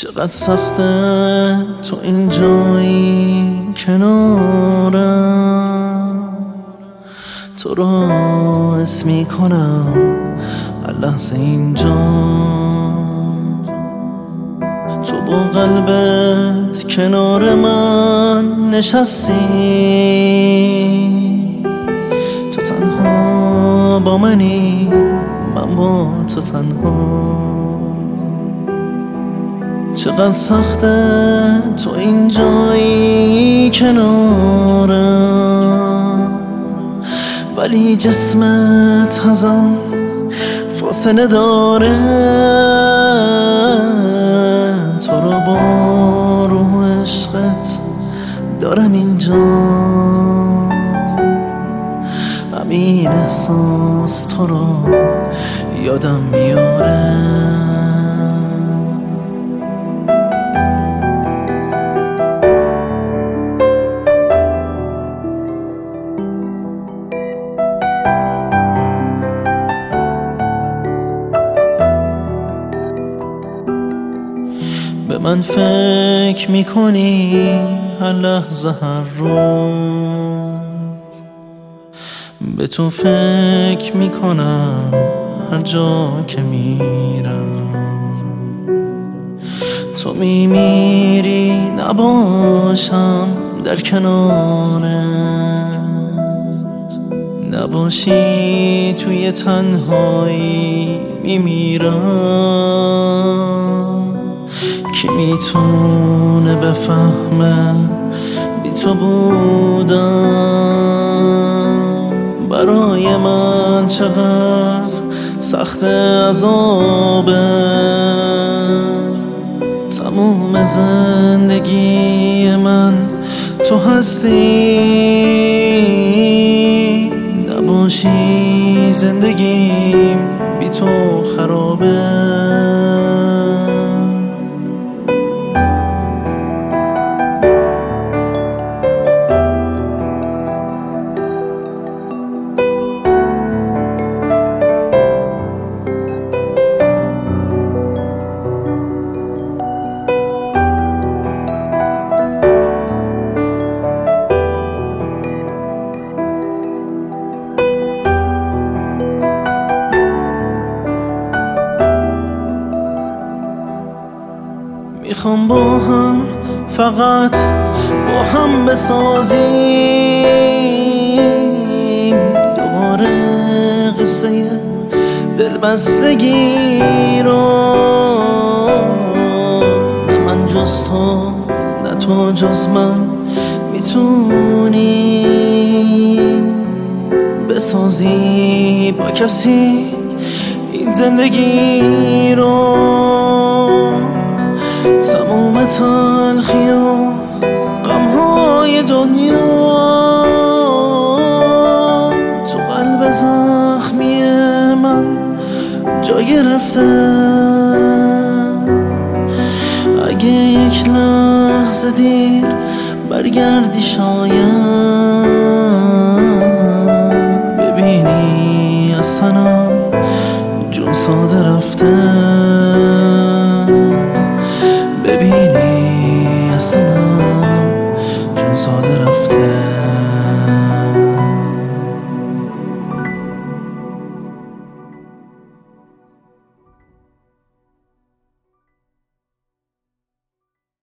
چقدر سخته تو اینجایی کنارم، تو را حس میکنم هر لحظه اینجا. تو با قلبت کنار من نشستی، تو تنها با منی، من با تو تنها. چقدر سخته تو اینجایی کنارم، ولی جسمت ازم فاصله داره. تو رو با روح عشقت دارم اینجا، همین احساس تو رو یادم میاره. به من فکر میکنی هر لحظه هر روز، به تو فکر میکنم هر جا که میرم. تو میمیری نباشم در کنارت، نباشی توی تنهایی میمیرم. کی میتونه بفهمه بی تو بودم، برای من چقدر سخت عذابه. تموم زندگی من تو هستی، نباشی زندگیم بی تو خرابه. میخوام با هم فقط با هم بسازیم دوباره قصه دلبستگی رو. نه من جز تو، نه تو جز من میتونی بسازی با کسی این زندگی رو. تموم تلخی و غمهای دنیا تو قلب زخمی من جا گرفته. اگه یک لحظه دیر برگردی شاید ببینی از تنم جون ساده رفته.